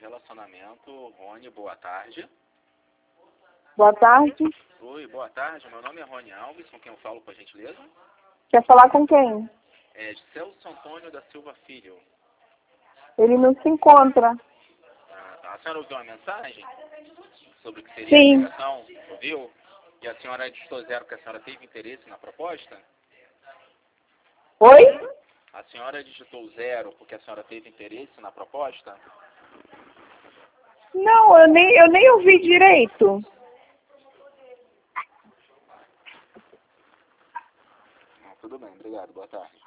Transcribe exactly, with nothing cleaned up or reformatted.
relacionamento. Rony, boa tarde. Boa tarde. Oi, boa tarde. Meu nome é Rony Alves, com quem eu falo, por gentileza? Quer falar com quem? É de Celso Antônio da Silva Filho. Ele não se encontra. Ah, tá. A senhora ouviu uma mensagem sobre o que seria Sim. a indicação? Ouviu? E a senhora digitou zero porque a senhora teve interesse na proposta? Oi? A senhora digitou zero porque a senhora teve interesse na proposta? Não, eu nem, eu nem ouvi direito. Não, tudo bem, obrigado. Boa tarde.